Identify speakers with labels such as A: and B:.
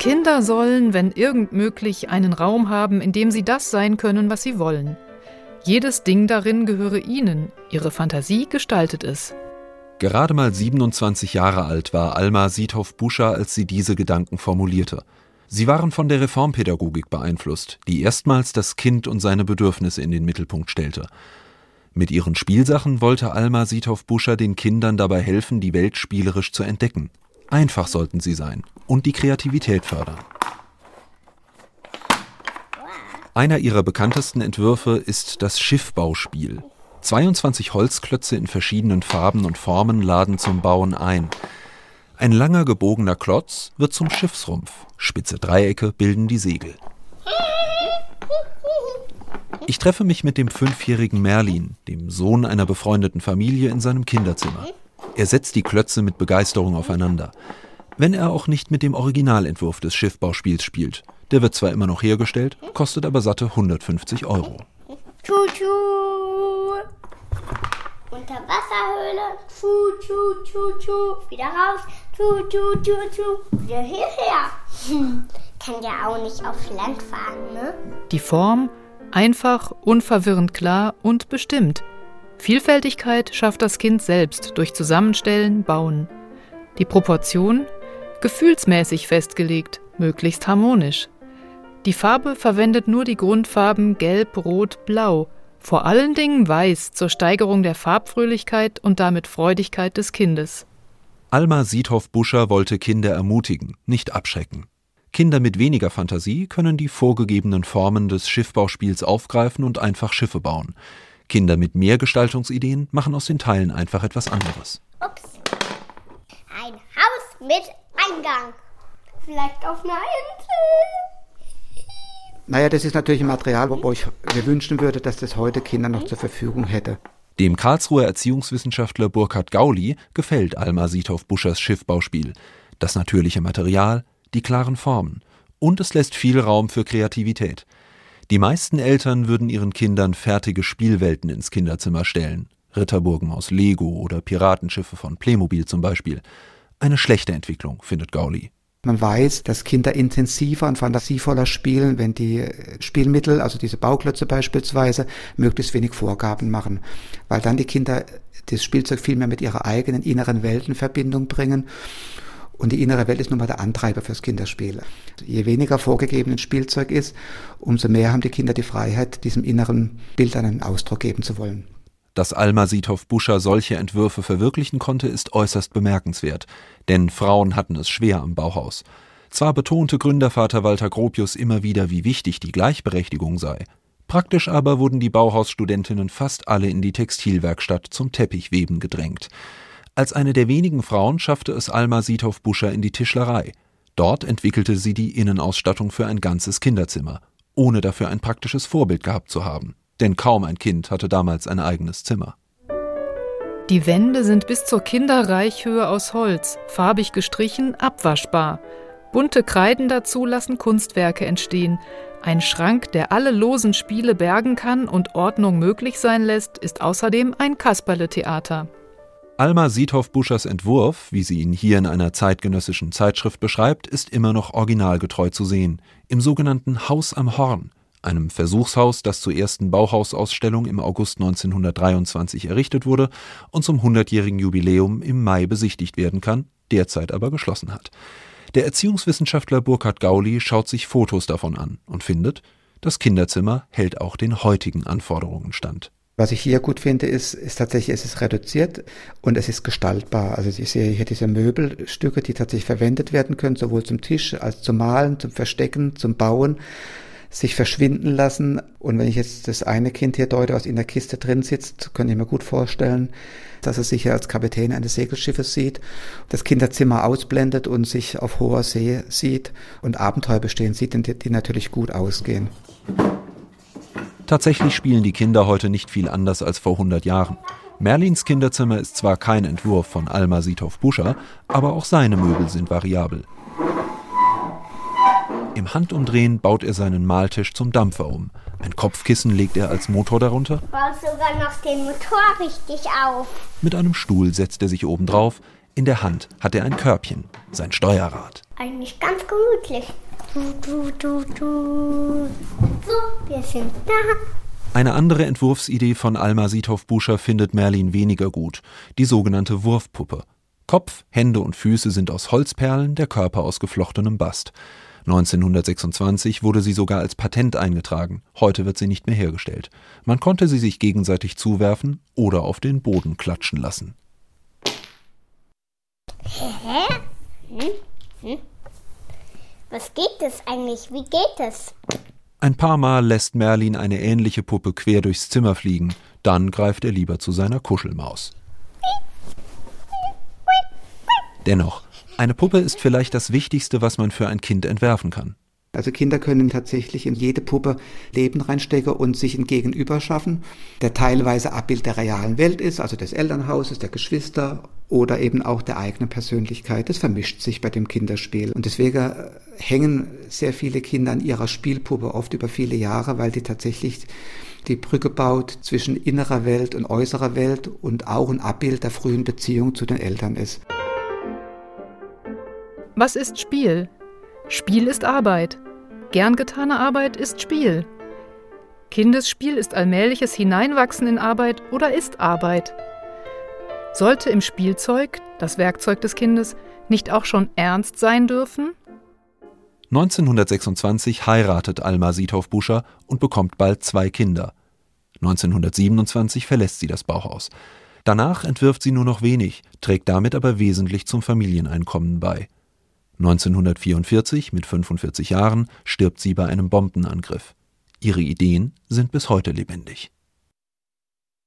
A: Kinder sollen, wenn irgend möglich, einen Raum haben, in dem sie das sein können, was sie wollen. Jedes Ding darin gehöre ihnen, ihre Fantasie gestaltet es.
B: Gerade mal 27 Jahre alt war Alma Sithoff-Buscher, als sie diese Gedanken formulierte. Sie waren von der Reformpädagogik beeinflusst, die erstmals das Kind und seine Bedürfnisse in den Mittelpunkt stellte. Mit ihren Spielsachen wollte Alma Sithoff-Buscher den Kindern dabei helfen, die Welt spielerisch zu entdecken. Einfach sollten sie sein und die Kreativität fördern. Einer ihrer bekanntesten Entwürfe ist das Schiffbauspiel. 22 Holzklötze in verschiedenen Farben und Formen laden zum Bauen ein. Ein langer gebogener Klotz wird zum Schiffsrumpf. Spitze Dreiecke bilden die Segel. Ich treffe mich mit dem 5-jährigen Merlin, dem Sohn einer befreundeten Familie, in seinem Kinderzimmer. Er setzt die Klötze mit Begeisterung aufeinander. Wenn er auch nicht mit dem Originalentwurf des Schiffbauspiels spielt. Der wird zwar immer noch hergestellt, kostet aber satte 150 €.
C: Tschu-tschu. Unterwasserhöhle. Tschu-tschu-tschu-tschu. Wieder raus. Tschu-tschu-tschu-tschu. Wieder hierher. Kann ja auch nicht auf Land fahren, ne?
A: Die Form einfach, unverwirrend klar und bestimmt. Vielfältigkeit schafft das Kind selbst durch Zusammenstellen, Bauen. Die Proportion gefühlsmäßig festgelegt, möglichst harmonisch. Die Farbe verwendet nur die Grundfarben Gelb, Rot, Blau. Vor allen Dingen Weiß zur Steigerung der Farbfröhlichkeit und damit Freudigkeit des Kindes.
B: Alma Sithoff-Buscher wollte Kinder ermutigen, nicht abschrecken. Kinder mit weniger Fantasie können die vorgegebenen Formen des Schiffbauspiels aufgreifen und einfach Schiffe bauen. Kinder mit mehr Gestaltungsideen machen aus den Teilen einfach etwas anderes.
C: Ups. Ein Haus mit Eingang. Vielleicht auf einer Insel.
D: Naja, das ist natürlich ein Material, wo ich mir wünschen würde, dass das heute Kinder noch zur Verfügung hätte.
B: Dem Karlsruher Erziehungswissenschaftler Burkhard Gauli gefällt Alma Sithoff-Buschers Schiffbauspiel. Das natürliche Material, die klaren Formen. Und es lässt viel Raum für Kreativität. Die meisten Eltern würden ihren Kindern fertige Spielwelten ins Kinderzimmer stellen. Ritterburgen aus Lego oder Piratenschiffe von Playmobil zum Beispiel. Eine schlechte Entwicklung, findet Gauli.
D: Man weiß, dass Kinder intensiver und fantasievoller spielen, wenn die Spielmittel, also diese Bauklötze beispielsweise, möglichst wenig Vorgaben machen. Weil dann die Kinder das Spielzeug viel mehr mit ihrer eigenen inneren Welt in Verbindung bringen. Und die innere Welt ist nun mal der Antreiber fürs Kinderspiel. Je weniger vorgegeben ein Spielzeug ist, umso mehr haben die Kinder die Freiheit, diesem inneren Bild einen Ausdruck geben zu wollen.
B: Dass Alma Sithoff-Buscher solche Entwürfe verwirklichen konnte, ist äußerst bemerkenswert. Denn Frauen hatten es schwer am Bauhaus. Zwar betonte Gründervater Walter Gropius immer wieder, wie wichtig die Gleichberechtigung sei. Praktisch aber wurden die Bauhausstudentinnen fast alle in die Textilwerkstatt zum Teppichweben gedrängt. Als eine der wenigen Frauen schaffte es Alma Sithoff-Buscher in die Tischlerei. Dort entwickelte sie die Innenausstattung für ein ganzes Kinderzimmer, ohne dafür ein praktisches Vorbild gehabt zu haben. Denn kaum ein Kind hatte damals ein eigenes Zimmer.
A: Die Wände sind bis zur Kinderreichhöhe aus Holz, farbig gestrichen, abwaschbar. Bunte Kreiden dazu lassen Kunstwerke entstehen. Ein Schrank, der alle losen Spiele bergen kann und Ordnung möglich sein lässt, ist außerdem ein Kasperletheater.
B: Alma Sithoff-Buschers Entwurf, wie sie ihn hier in einer zeitgenössischen Zeitschrift beschreibt, ist immer noch originalgetreu zu sehen. Im sogenannten Haus am Horn, einem Versuchshaus, das zur ersten Bauhausausstellung im August 1923 errichtet wurde und zum 100-jährigen Jubiläum im Mai besichtigt werden kann, derzeit aber geschlossen hat. Der Erziehungswissenschaftler Burkhard Gauli schaut sich Fotos davon an und findet, das Kinderzimmer hält auch den heutigen Anforderungen stand.
D: Was ich hier gut finde, ist tatsächlich, es ist reduziert und es ist gestaltbar. Also ich sehe hier diese Möbelstücke, die tatsächlich verwendet werden können, sowohl zum Tisch als zum Malen, zum Verstecken, zum Bauen, sich verschwinden lassen. Und wenn ich jetzt das eine Kind hier deute, was in der Kiste drin sitzt, könnte ich mir gut vorstellen, dass es sich hier als Kapitän eines Segelschiffes sieht, das Kinderzimmer ausblendet und sich auf hoher See sieht und Abenteuer bestehen sieht, die natürlich gut ausgehen.
B: Tatsächlich spielen die Kinder heute nicht viel anders als vor 100 Jahren. Merlins Kinderzimmer ist zwar kein Entwurf von Alma Sithoff-Buscher, aber auch seine Möbel sind variabel. Im Handumdrehen baut er seinen Maltisch zum Dampfer um. Ein Kopfkissen legt er als Motor darunter.
C: Baut sogar noch den Motor richtig auf.
B: Mit einem Stuhl setzt er sich obendrauf. In der Hand hat er ein Körbchen, sein Steuerrad.
C: Eigentlich ganz gemütlich. So, wir sind da.
B: Eine andere Entwurfsidee von Alma Sithoff-Buscher findet Merlin weniger gut, die sogenannte Wurfpuppe. Kopf, Hände und Füße sind aus Holzperlen, der Körper aus geflochtenem Bast. 1926 wurde sie sogar als Patent eingetragen, heute wird sie nicht mehr hergestellt. Man konnte sie sich gegenseitig zuwerfen oder auf den Boden klatschen lassen.
C: Was geht das eigentlich? Wie geht es?
B: Ein paar Mal lässt Merlin eine ähnliche Puppe quer durchs Zimmer fliegen, dann greift er lieber zu seiner Kuschelmaus. Dennoch, eine Puppe ist vielleicht das Wichtigste, was man für ein Kind entwerfen kann.
D: Also Kinder können tatsächlich in jede Puppe Leben reinstecken und sich ein Gegenüber schaffen, der teilweise Abbild der realen Welt ist, also des Elternhauses, der Geschwister oder eben auch der eigenen Persönlichkeit. Das vermischt sich bei dem Kinderspiel. Und deswegen hängen sehr viele Kinder an ihrer Spielpuppe oft über viele Jahre, weil die tatsächlich die Brücke baut zwischen innerer Welt und äußerer Welt und auch ein Abbild der frühen Beziehung zu den Eltern ist.
A: Was ist Spiel? Spiel ist Arbeit. Gern getane Arbeit ist Spiel. Kindesspiel ist allmähliches Hineinwachsen in Arbeit oder ist Arbeit. Sollte im Spielzeug, das Werkzeug des Kindes, nicht auch schon ernst sein dürfen?
B: 1926 heiratet Alma Sithoff-Buscher und bekommt bald 2 Kinder. 1927 verlässt sie das Bauhaus. Danach entwirft sie nur noch wenig, trägt damit aber wesentlich zum Familieneinkommen bei. 1944, mit 45 Jahren, stirbt sie bei einem Bombenangriff. Ihre Ideen sind bis heute lebendig.